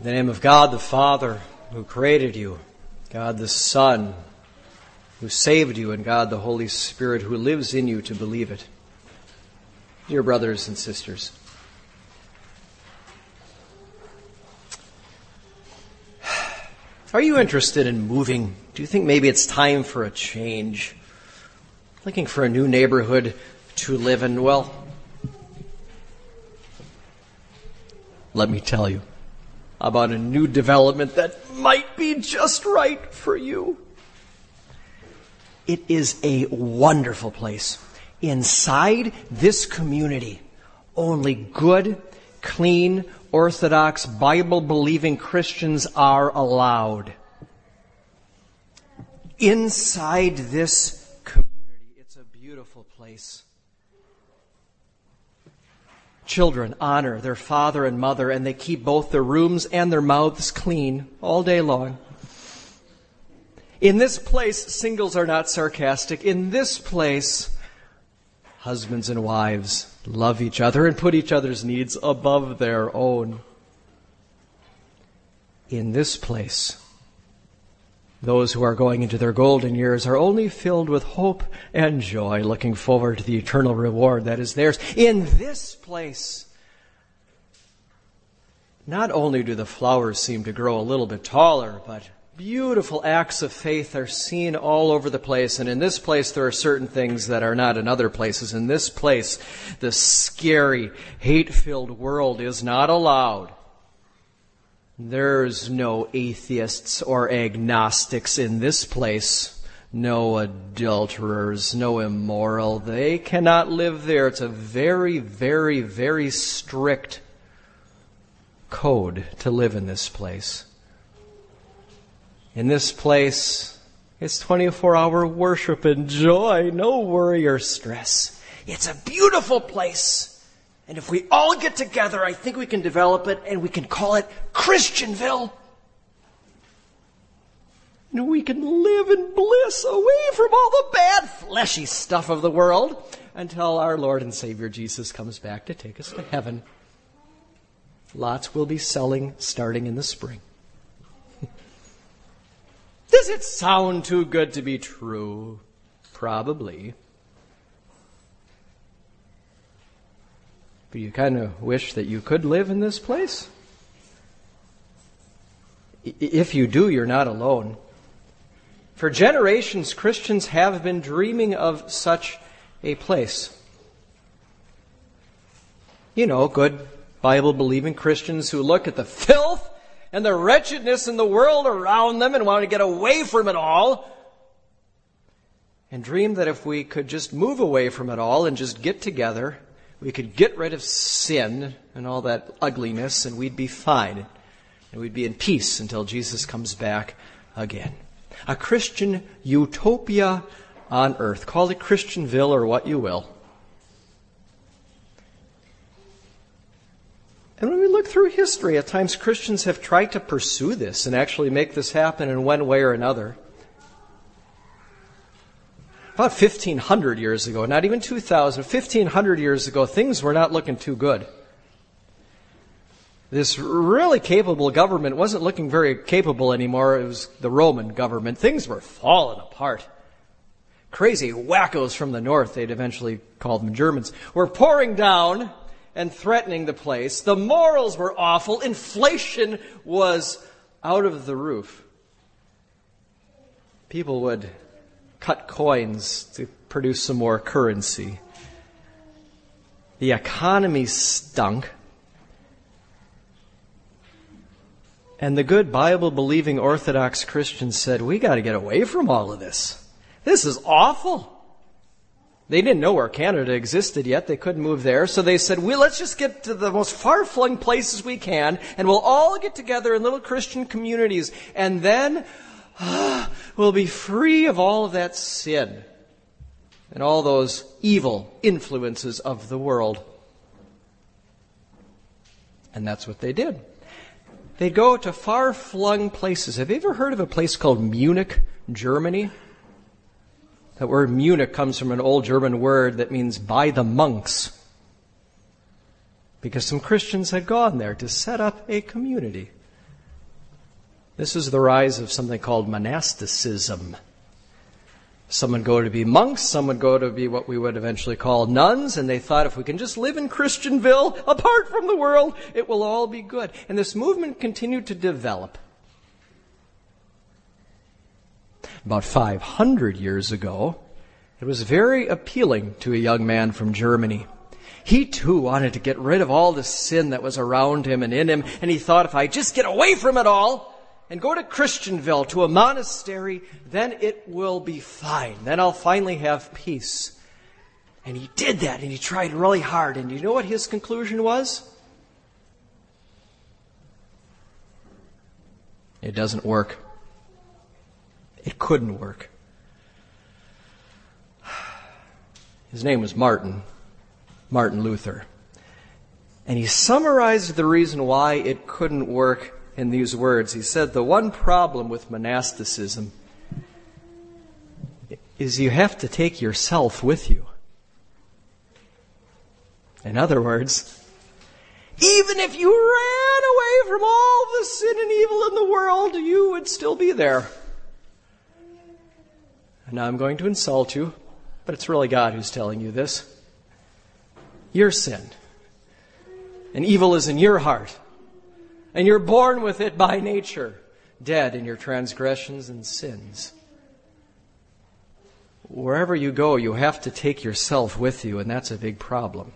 In the name of God the Father, who created you, God the Son, who saved you, and God the Holy Spirit, who lives in you to believe it. Dear brothers and sisters, are you interested in moving? Do you think maybe it's time for a change? Looking for a new neighborhood to live in? Well, let me tell you about a new development that might be just right for you. It is a wonderful place. Inside this community, only good, clean, Orthodox, Bible-believing Christians are allowed. Inside this community, it's a beautiful place. Children honor their father and mother, and they keep both their rooms and their mouths clean all day long. In this place, singles are not sarcastic. In this place, husbands and wives love each other and put each other's needs above their own. In this place, those who are going into their golden years are only filled with hope and joy, looking forward to the eternal reward that is theirs. In this place, not only do the flowers seem to grow a little bit taller, but beautiful acts of faith are seen all over the place. And in this place, there are certain things that are not in other places. In this place, the scary, hate-filled world is not allowed. There's no atheists or agnostics in this place. No adulterers, no immoral. They cannot live there. It's a very, very, very strict code to live in this place. In this place, it's 24-hour worship and joy, no worry or stress. It's a beautiful place. And if we all get together, I think we can develop it and we can call it Christianville. And we can live in bliss away from all the bad, fleshy stuff of the world until our Lord and Savior Jesus comes back to take us to heaven. Lots will be selling starting in the spring. Does it sound too good to be true? Probably. But you kind of wish that you could live in this place? If you do, you're not alone. For generations, Christians have been dreaming of such a place. You know, good Bible-believing Christians who look at the filth and the wretchedness in the world around them and want to get away from it all, and dream that if we could just move away from it all and just get together, we could get rid of sin and all that ugliness, and we'd be fine. And we'd be in peace until Jesus comes back again. A Christian utopia on earth. Call it Christianville or what you will. And when we look through history, at times Christians have tried to pursue this and actually make this happen in one way or another. About 1,500 years ago, not even 2,000, 1,500 years ago, things were not looking too good. This really capable government wasn't looking very capable anymore. It was the Roman government. Things were falling apart. Crazy wackos from the north, they'd eventually called them Germans, were pouring down and threatening the place. The morals were awful. Inflation was out of the roof. People would cut coins to produce some more currency. The economy stunk. And the good Bible-believing Orthodox Christians said, we got to get away from all of this. This is awful. They didn't know where Canada existed yet. They couldn't move there. So they said, let's just get to the most far-flung places we can, and we'll all get together in little Christian communities, and then we'll be free of all of that sin and all those evil influences of the world. And that's what they did. They'd go to far-flung places. Have you ever heard of a place called Munich, Germany? That word Munich comes from an old German word that means by the monks. Because some Christians had gone there to set up a community. This is the rise of something called monasticism. Some would go to be monks, some would go to be what we would eventually call nuns, and they thought if we can just live in Christianville, apart from the world, it will all be good. And this movement continued to develop. About 500 years ago, it was very appealing to a young man from Germany. He too wanted to get rid of all the sin that was around him and in him, and he thought, if I just get away from it all and go to Christianville, to a monastery, then it will be fine. Then I'll finally have peace. And he did that, and he tried really hard. And you know what his conclusion was? It doesn't work. It couldn't work. His name was Martin Luther. And he summarized the reason why it couldn't work in these words. He said, the one problem with monasticism is you have to take yourself with you. In other words, even if you ran away from all the sin and evil in the world, you would still be there. And now I'm going to insult you, but it's really God who's telling you this. Your sin and evil is in your heart. And you're born with it by nature, dead in your transgressions and sins. Wherever you go, you have to take yourself with you, and that's a big problem.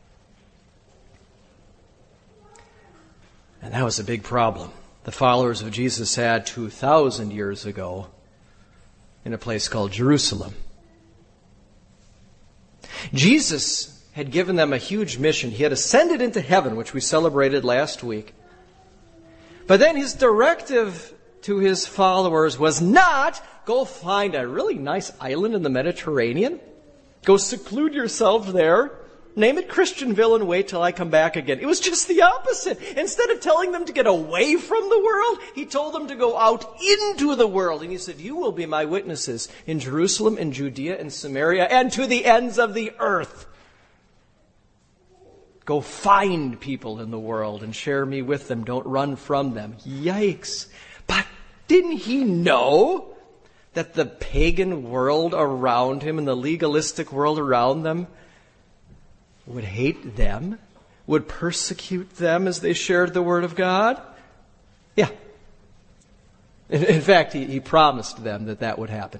And that was a big problem the followers of Jesus had 2,000 years ago in a place called Jerusalem. Jesus had given them a huge mission. He had ascended into heaven, which we celebrated last week. But then his directive to his followers was not go find a really nice island in the Mediterranean, go seclude yourself there, name it Christianville, and wait till I come back again. It was just the opposite. Instead of telling them to get away from the world, he told them to go out into the world. And he said, you will be my witnesses in Jerusalem, in Judea, and Samaria, and to the ends of the earth. Go find people in the world and share me with them. Don't run from them. Yikes. But didn't he know that the pagan world around him and the legalistic world around them would hate them, would persecute them as they shared the Word of God? Yeah. In fact, he promised them that would happen.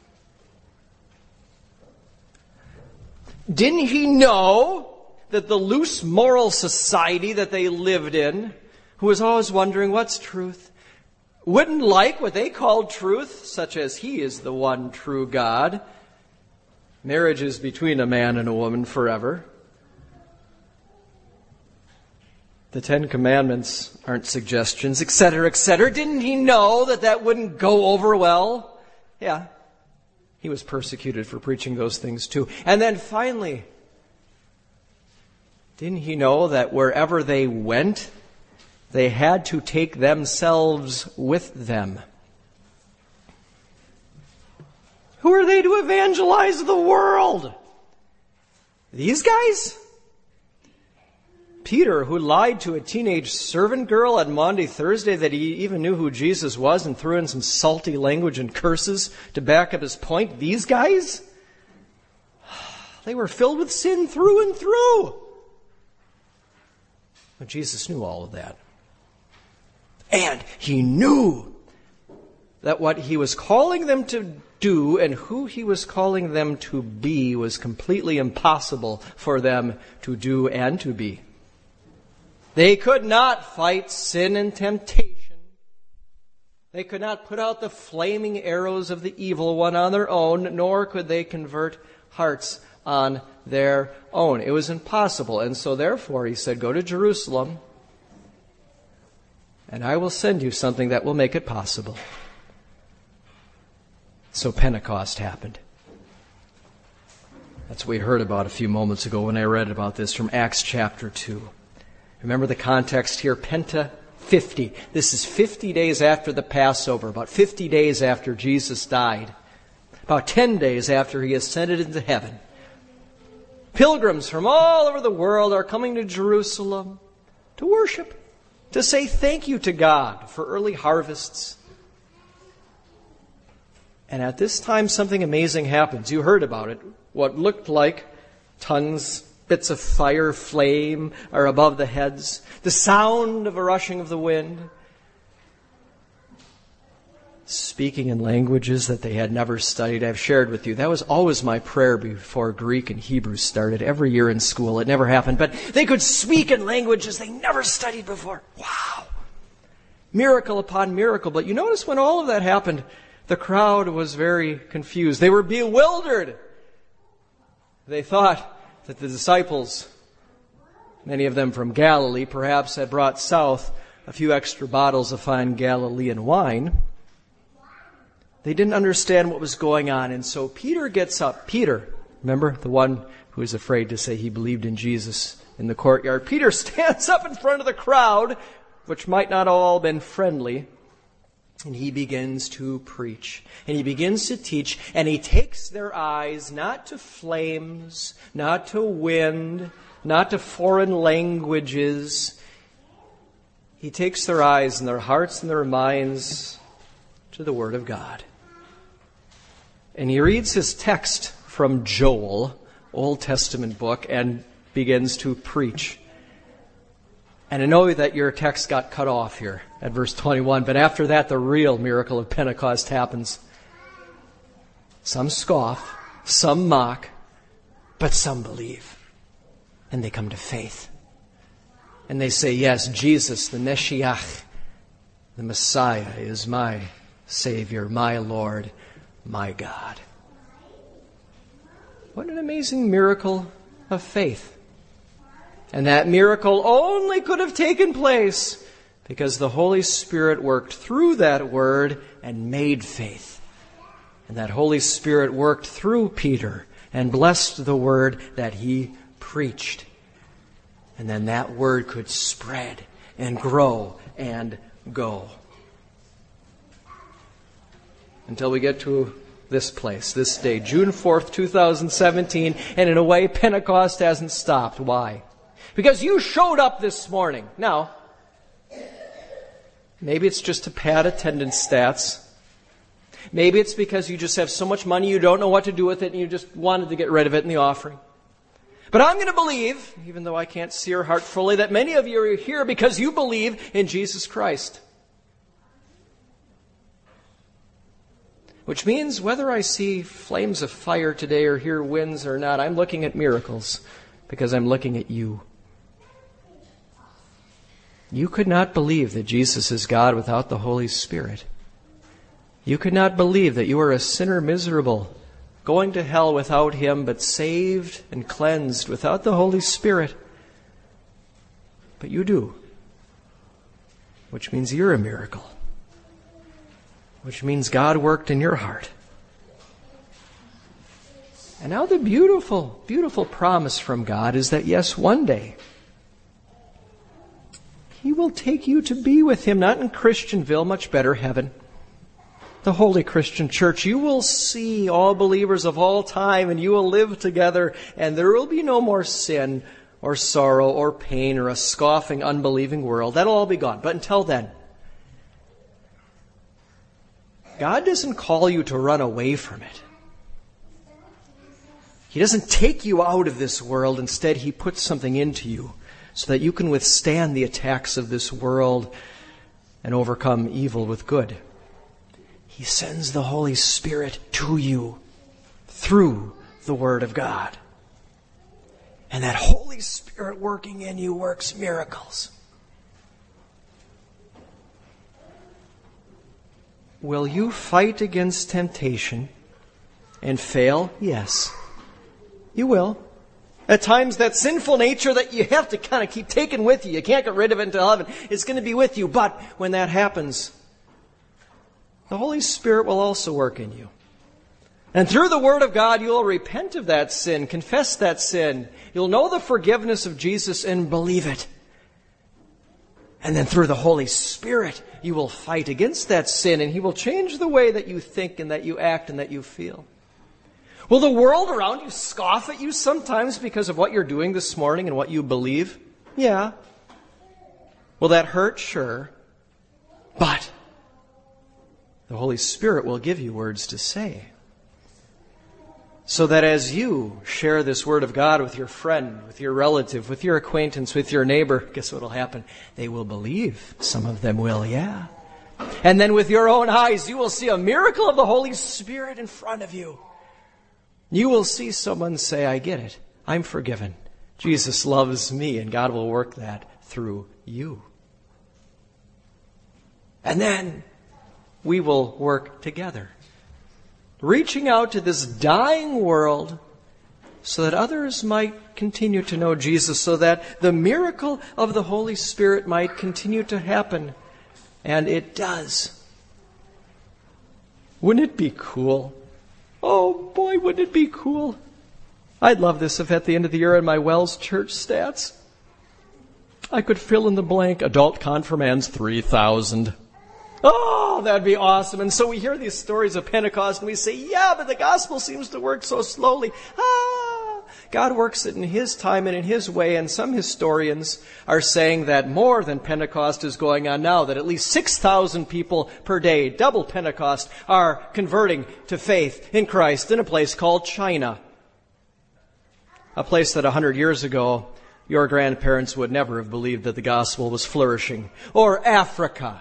Didn't he know that the loose moral society that they lived in, who was always wondering what's truth, wouldn't like what they called truth, such as He is the one true God. Marriage is between a man and a woman forever. The Ten Commandments aren't suggestions, etc., etc. Didn't he know that wouldn't go over well? Yeah. He was persecuted for preaching those things too. And then finally, didn't he know that wherever they went, they had to take themselves with them? Who are they to evangelize the world? These guys? Peter, who lied to a teenage servant girl on Maundy Thursday that he even knew who Jesus was and threw in some salty language and curses to back up his point. These guys? They were filled with sin through and through. But Jesus knew all of that. And he knew that what he was calling them to do and who he was calling them to be was completely impossible for them to do and to be. They could not fight sin and temptation. They could not put out the flaming arrows of the evil one on their own, nor could they convert hearts on their own. It was impossible. And so therefore, he said, go to Jerusalem, and I will send you something that will make it possible. So Pentecost happened. That's what we heard about a few moments ago when I read about this from Acts chapter 2. Remember the context here, Penta 50. This is 50 days after the Passover, about 50 days after Jesus died, about 10 days after he ascended into heaven. Pilgrims from all over the world are coming to Jerusalem to worship. to say thank you to God for early harvests. And at this time, something amazing happens. You heard about it. What looked like bits of fire, flame are above the heads. The sound of a rushing of the wind. Speaking in languages that they had never studied. I've shared with you. That was always my prayer before Greek and Hebrew started. Every year in school. It never happened. But they could speak in languages they never studied before. Wow. Miracle upon miracle. But you notice when all of that happened, the crowd was very confused. They were bewildered. They thought that the disciples, many of them from Galilee, perhaps had brought south a few extra bottles of fine Galilean wine. They didn't understand what was going on, and so Peter gets up. Peter, remember, the one who was afraid to say he believed in Jesus in the courtyard. Peter stands up in front of the crowd, which might not have all been friendly, and he begins to preach. And he begins to teach, and he takes their eyes not to flames, not to wind, not to foreign languages. He takes their eyes and their hearts and their minds to the Word of God. And he reads his text from Joel, Old Testament book, and begins to preach. And I know that your text got cut off here at verse 21, but after that, the real miracle of Pentecost happens. Some scoff, some mock, but some believe. And they come to faith. And they say, yes, Jesus, the Meshiach, the Messiah, is my Savior, my Lord, my God. What an amazing miracle of faith. And that miracle only could have taken place because the Holy Spirit worked through that word and made faith. And that Holy Spirit worked through Peter and blessed the word that he preached. And then that word could spread and grow and go. Until we get to this place, this day, June 4th, 2017, and in a way, Pentecost hasn't stopped. Why? Because you showed up this morning. Now, maybe it's just to pad attendance stats. Maybe it's because you just have so much money you don't know what to do with it and you just wanted to get rid of it in the offering. But I'm going to believe, even though I can't see your heart fully, that many of you are here because you believe in Jesus Christ. Which means whether I see flames of fire today or hear winds or not, I'm looking at miracles because I'm looking at you. You could not believe that Jesus is God without the Holy Spirit. You could not believe that you are a sinner miserable, going to hell without Him, but saved and cleansed without the Holy Spirit. But you do. Which means you're a miracle. Which means God worked in your heart. And now the beautiful, beautiful promise from God is that yes, one day, He will take you to be with Him, not in Christianville, much better, heaven. The Holy Christian Church. You will see all believers of all time and you will live together and there will be no more sin or sorrow or pain or a scoffing, unbelieving world. That'll all be gone. But until then, God doesn't call you to run away from it. He doesn't take you out of this world. Instead, He puts something into you so that you can withstand the attacks of this world and overcome evil with good. He sends the Holy Spirit to you through the Word of God. And that Holy Spirit working in you works miracles. Will you fight against temptation and fail? Yes, you will. At times that sinful nature that you have to kind of keep taking with you, you can't get rid of it until heaven, it's going to be with you. But when that happens, the Holy Spirit will also work in you. And through the Word of God, you'll repent of that sin, confess that sin. You'll know the forgiveness of Jesus and believe it. And then through the Holy Spirit, you will fight against that sin and He will change the way that you think and that you act and that you feel. Will the world around you scoff at you sometimes because of what you're doing this morning and what you believe? Yeah. Will that hurt? Sure. But the Holy Spirit will give you words to say. So that as you share this Word of God with your friend, with your relative, with your acquaintance, with your neighbor, guess what will happen? They will believe. Some of them will, yeah. And then with your own eyes, you will see a miracle of the Holy Spirit in front of you. You will see someone say, I get it. I'm forgiven. Jesus loves me, and God will work that through you. And then we will work together, reaching out to this dying world so that others might continue to know Jesus, so that the miracle of the Holy Spirit might continue to happen. And it does. Wouldn't it be cool? Oh boy, wouldn't it be cool? I'd love this if at the end of the year in my Wells Church stats, I could fill in the blank, adult confirmands 3,000. Oh, that'd be awesome. And so we hear these stories of Pentecost and we say, yeah, but the gospel seems to work so slowly. God works it in His time and in His way. And some historians are saying that more than Pentecost is going on now, that at least 6,000 people per day, double Pentecost, are converting to faith in Christ in a place called China. A place that 100 years ago, your grandparents would never have believed that the gospel was flourishing. Or Africa.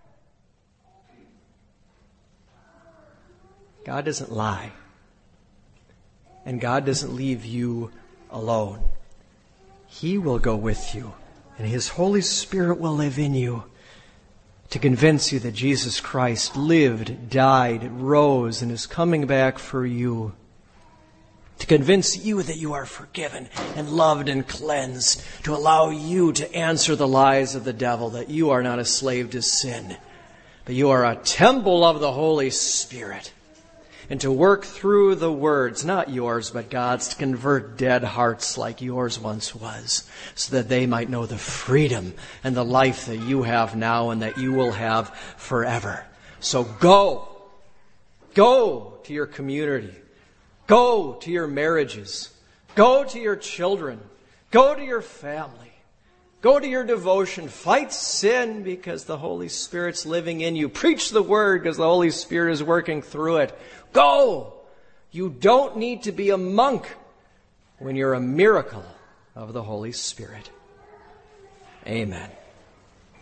God doesn't lie. And God doesn't leave you alone. He will go with you. And His Holy Spirit will live in you to convince you that Jesus Christ lived, died, rose, and is coming back for you. To convince you that you are forgiven and loved and cleansed. To allow you to answer the lies of the devil that you are not a slave to sin, but you are a temple of the Holy Spirit. And to work through the words, not yours, but God's, to convert dead hearts like yours once was, so that they might know the freedom and the life that you have now and that you will have forever. So go. Go to your community. Go to your marriages. Go to your children. Go to your family. Go to your devotion. Fight sin because the Holy Spirit's living in you. Preach the Word because the Holy Spirit is working through it. Go! You don't need to be a monk when you're a miracle of the Holy Spirit. Amen.